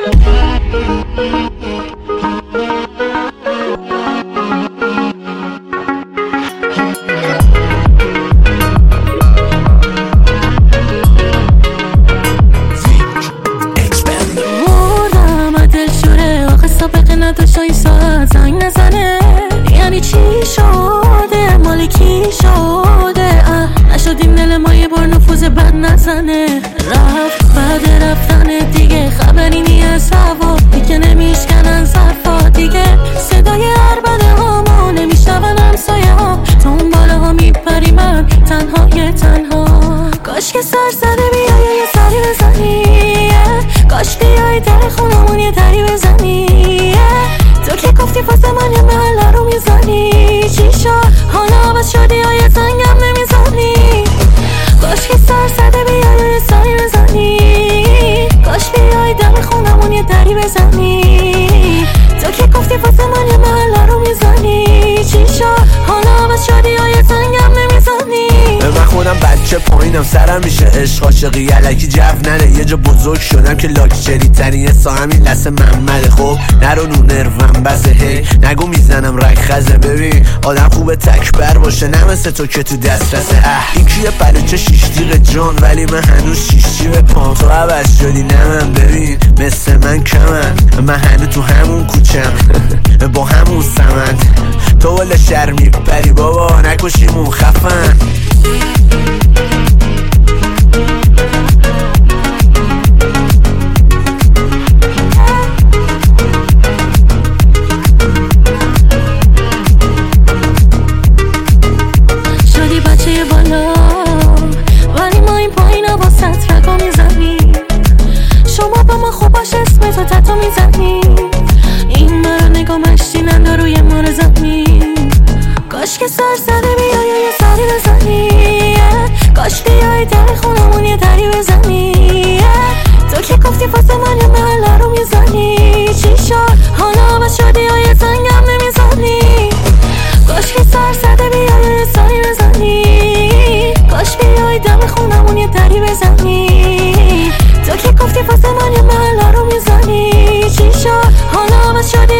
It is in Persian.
نداشتای ساعت زنگ نزنه، یعنی چی شده؟ مالی کی شده؟ نشدیم دل ما یه بار نفوذ بد نزنه. رفت بعد رفتن دیگه خبری نی از هوا، دیگه نمیشکنن ظرفا، دیگه صدای عربده هامو نمیشنون همسایه ها، دنباله ها میپری من تنهای تنها. کاش که سر زده بیای یه سری بزنی، کاش بیای در خونمون یه دری بزنی. تو که گفتی واسه من یه محله رو میزنی، چی شد حالا عوض شدی یا یه زنگم نمیزنی؟ کاش که سر زده بیای یه سری بزنی، کاش بیای دم خونمون یه دری بزنی. تو که گفتی واسه من یه محله رو میزنی، چی شد حالا عوض شدی یا یه زنگم نمیزنی؟ من خودم بچه پایینم، سرم میشه عشق عاشقی علکی جو نده. یه جا بزرگ شدم که لاکچری ترین حسا همین لحظه محمده. خب نرو نو نروم بسه، هی نگو میزنم رگ خزه. ببین آدم خوبه تکبر باشه، نه مثل تو که تو دسترسه. این کیه پلوچه شیشتیق جان، ولی من هنوز شیشتی به پام. تو عوض شدی نه من، ببین مثل من کمن، من هنوز تو همون کوچم با همون سمند. تو ولی شهر میپری بابا، نکشیمون خفن. شدی بچه بالا ولی ما این پایین ها با سترکا میزنیم. شما با ما خوب باش اسم تو تتو میزنیم. این مرا نگاه مشتی نندا روی ما رو زمین. کاش که سر زده بیای یه سری بزنی، کاش بیای در خونمون یه دری بزنی. تو که گفتی واسه من یه محله رو میزنی، چی شد حالا عوض شدی یا یه زنگم نمیزنی؟ کاش که سر زده بیای یه سری بزنی، کاش بیای دم خونمون یه دری بزنی. تو که گفتی واسه من یه محله رو میزنی، چی شد حالا عوض شدی